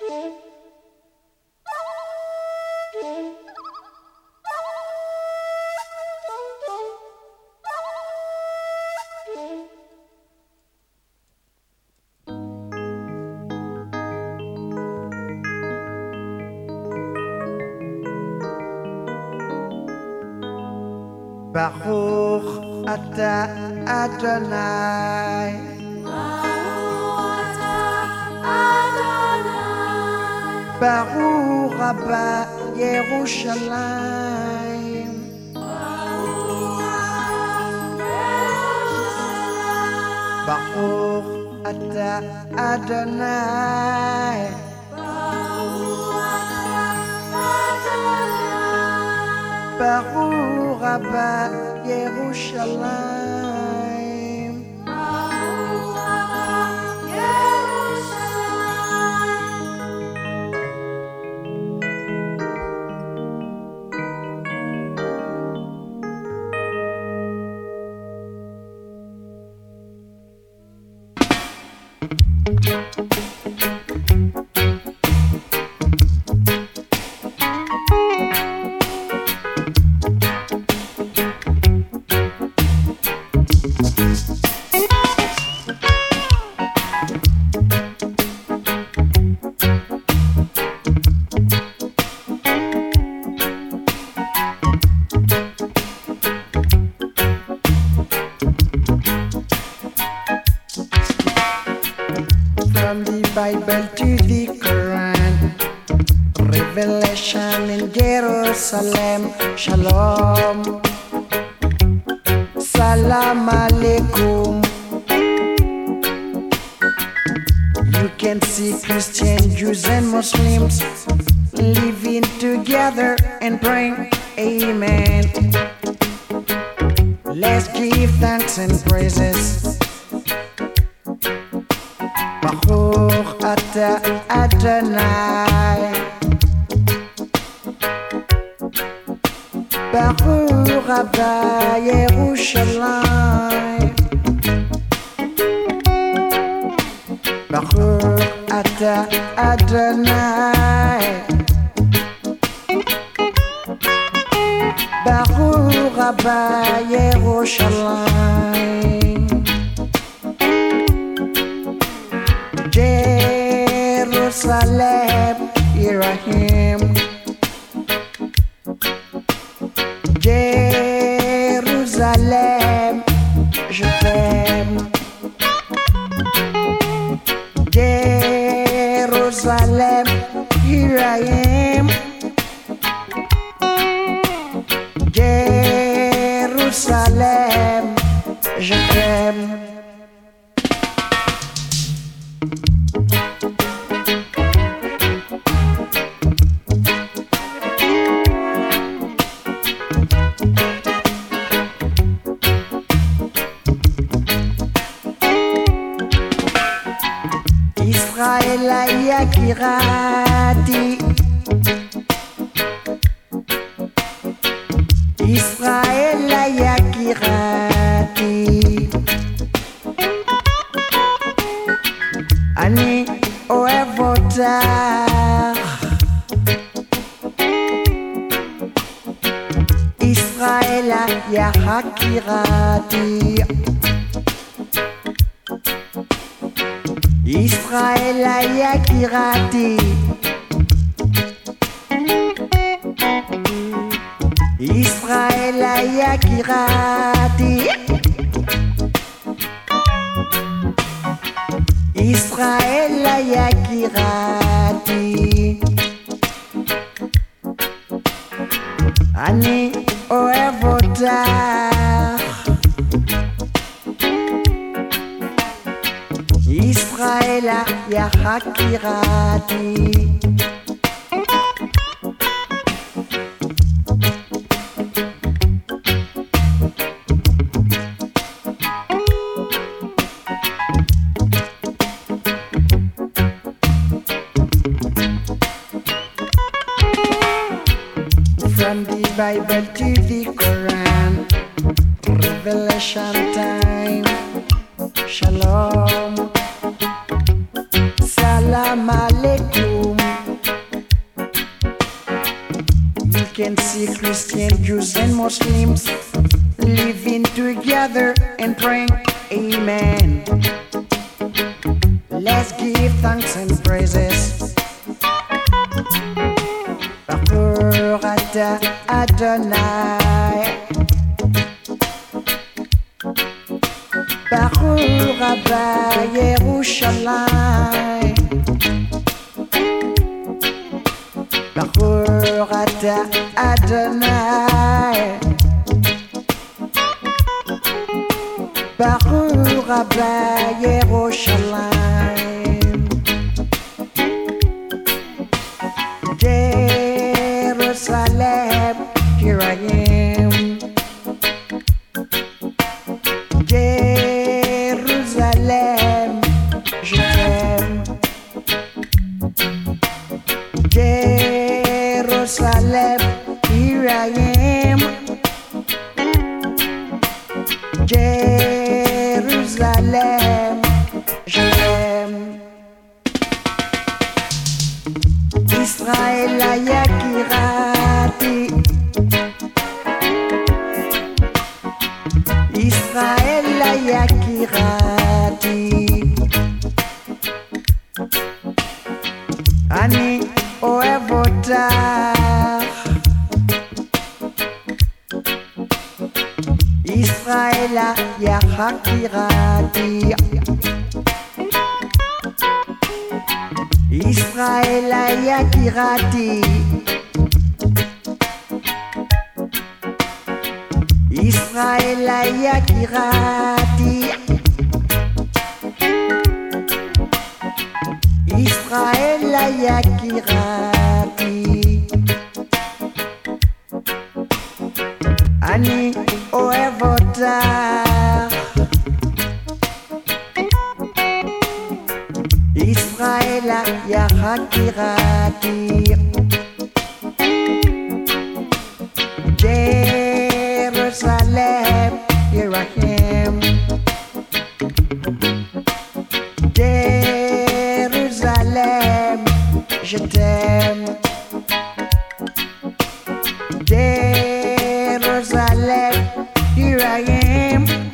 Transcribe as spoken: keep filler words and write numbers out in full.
Baruch Ata Adonai. Baruch Ata Adonai. Baruch Rabba Yerushalayim. Baruch Ata Adonai. Baruch Rabba Yerushalayim. Baruch Rabba Yerushalayim. From the Bible to the Quran, Revelation in Jerusalem, Shalom, Salam Alaikum. You can see Christians, Jews and Muslims living together and praying, Amen. Let's give thanks and praises. Baruch Ata Adonai. Baruch Rabba Yerushalayim. Baruch Ata Adonai. Baruch Rabba Yerushalayim. Jerusalem, here I am. Jerusalem, je t'aime. Jerusalem, here I am. Jerusalem, je t'aime. Israël Yakirati. Israël Yakirati. Ani Oevotar. Israël Yakirati. Israël Yakirati. Israël Yakirati. Israël Yakirati. Ani Oevotar. Israël Yakirati. From the Bible to the Quran, Revelation time, Shalom, Salam Alaikum. see Christian, Jews, and Muslims living together and praying, Amen. Let's give thanks and praises. Baruch atah Adonai. Baruch haba Yerushalayim. Baruch atah Adonai. Baruch haba Yerushalayim. Jerusalem, here I am. Jerusalem, je t'aime. Jerusalem, here I am. Jerusalem, je t'aime. Israël Yakirati. Israël Yakirati. Ani oevota. Israël Yakirati. Israël Yakirati. Israël Yakirati. Israël Yakirati. Ani oevota. Israël Yakirati. Jerusalem, here I am. Jerusalem, je t'aime. Jerusalem, here I am.